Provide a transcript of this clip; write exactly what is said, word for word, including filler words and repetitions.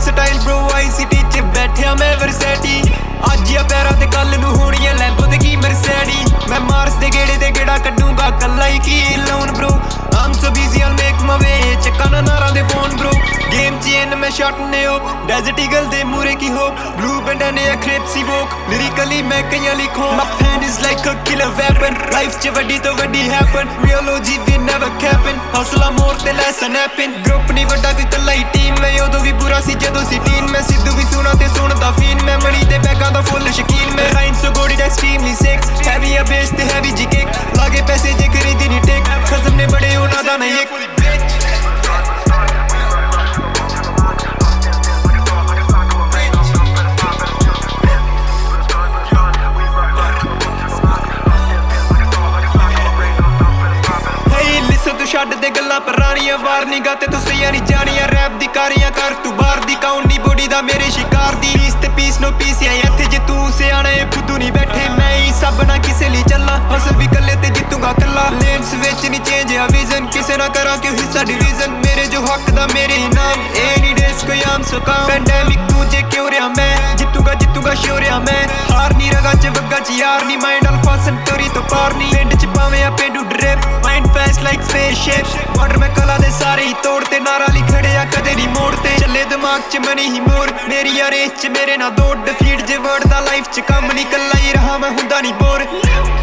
style bro ਆਈ city ਚ ਬੈਠਿਆ ਮੈਂ ਵਰਸੈਟੀ ਅੱਜ ਆ ਪੈਰਾਂ ਤੇ ਕੱਲ ਨੂੰ ਹੋਣੀ ਐ ਲੈਂਬੋ ਤੇ ਕੀ ਮਰਸੈਡੀ ਮੈਂ ਮਾਰਸ ਦੇ ਗੇੜੇ ਤੇ ਗੇੜਾ ਕੱਢੂਗਾ ਕੱਲਾ ਹੀ ਕੀ ਲਾਉਣ bro I'm so busy I'll make my way ਚੱਕਾ ਨਾ ਨਾਰਾਂ ਦੇ ਫੋਨ bro ਗੇਮ ਚ ਐਨ ਮੈਂ ਸ਼ਾਟ ਨੇ ਹੋ ਡੈਜ਼ਰਟ ਈਗਲ ਦੇ ਮੂਰੇ ਕੀ ਹੋ ਬਲੂ ਬੈਂਡ ਨੇ ਆ ਕ੍ਰਿਪਸੀ ਵੋਕ ਲਿਰਿਕਲੀ ਮੈਂ ਕਈਆਂ ਲਿਖੋ my pen is like a killer weapon life ਚ ਵੱਡੀ ਤੋਂ ਵੱਡੀ ਹੈਪਨ ਰੀਅਲ ਓਜੀ ਵੀ never capping ਹਸਲਾ ਮੋਰ ਤੇ ਲੈਸਨ ਹੈਪਨ ਗਰੁੱਪ ਨਹੀਂ ਵੱਡਾ ਕੋਈ ਕੱਲਾ ਹੀ ਟੀਮ ਮੈਂ ਉਦੋਂ ਵੀ ਬੁਰਾ ਸੀ ਜਦੋਂ ਸੀ ਟੀਨ ਮੈਂ ਸਿੱਧੂ ਵੀ ਸੁਣਾ ਤੇ ਸੁਣਦਾ ਫੀਨ ਮੈਂ ਮਣੀ ਤੇ ਬੈਗਾਂ ਦਾ ਫੁੱਲ ਸ਼ਕੀਨ ਮੈਂ ਰਾਈਨ ਸੋ ਗੋਡੀ ਐਕਸਟ੍ਰੀਮਲੀ ਸਿਕ ਹੈਵੀ ਆ ਬੇਸ ਤੇ ਹੈਵੀ ਜੀ ਕਿਕ ਲਾਗੇ ਪੈਸੇ ਜੇ ਖਰੀਦੀ ਨਹੀਂ ਟਿਕ ਖਸਮ ਨੇ ਬੜੇ ਉਹਨਾਂ ਦਾ ਨਹੀਂ ਇੱਕ ਛੱਡ ਦੇ ਗੱਲਾਂ ਪੁਰਾਣੀਆਂ ਵਾਰਨਿੰਗਾਂ ਤੇ ਤੁਸੀਂ ਨਹੀਂ ਜਾਣੀਆਂ ਰੈਪ ਦੀ ਕਾਰੀਆਂ ਕਰ ਤੂੰ ਬਾਹਰ ਦੀ ਕਾਉਣ ਨਹੀਂ ਬੋਡੀ ਦਾ ਮੇਰੇ ਸ਼ਿਕਾਰ ਦੀ ਪੀਸ ਤੇ ਪੀਸ ਨੋ ਪੀਸ ਐ ਇੱਥੇ ਜੇ ਤੂੰ ਸਿਆਣੇ ਫੁੱਦੂ ਨਹੀਂ ਬੈਠੇ ਮੈਂ ਹੀ ਸਭ ਨਾ ਕਿਸੇ ਲਈ ਚੱਲਾਂ ਹਸਲ ਵੀ ਕੱਲੇ ਤੇ ਜਿੱਤੂਗਾ ਕੱਲਾ ਲੇਨਸ ਵਿੱਚ ਨਹੀਂ ਚੇਂਜ ਆ ਵਿਜ਼ਨ ਕਿਸੇ ਨਾ ਕਰਾਂ ਕਿ ਹਿੱਸਾ ਡਿਵੀਜ਼ਨ ਮੇਰੇ ਜੋ ਹੱਕ ਦਾ ਮੇਰੇ ਇਨਾਮ ਇਹ ਨਹੀਂ ਡੇਸ ਕੋਈ ਆਮ ਸੋ ਕੰਮ ਪੈਂਡੈਮਿਕ ਤੂੰ ਜੇ ਕਿਉਂ ਰਿਹਾ ਮੈਂ ਜਿੱਤੂਗਾ ਜਿੱਤੂਗਾ ਸ਼ੋਰਿਆ ਮੈਂ ਹਾਰ ਨਹੀਂ ਰਗਾ ਚ ਵੱਗਾ ਚ ਯਾਰ ਨਹੀਂ ਮਾਈਂਡ ਅਲਫਾ ਸੰਤੋਰੀ ਤੋਂ ਪਾਰ ਨਹੀਂ ਪਿੰਡ ਚ ਪਾਵੇਂ ਆ ਪੇਂਡੂ drip mind fast like spaceship water ਮੈਂ ਕਲਾ ਦੇ ਸਾਰੇ ਹੀ ਤੋੜ ਤੇ ਨਾਰਾ ਲਈ ਖੜਿਆ ਕਦੇ ਨਹੀਂ ਮੋੜ ਤੇ ਚੱਲੇ ਦਿਮਾਗ ਚ ਮਨੀ ਹੀ ਮੋਰ ਮੇਰੀ ਆ ਰੇਸ ਚ ਮੇਰੇ ਨਾਲ ਦੌੜ ਡਿਫੀਟ ਜੇ ਵਰਡ ਦਾ ਲਾਈਫ ਚ ਕੰਮ ਨਹੀਂ ਕੱਲਾ ਹੀ ਰਹਾ ਮੈਂ ਹੁੰਦਾ ਨਹੀਂ ਬੋਰ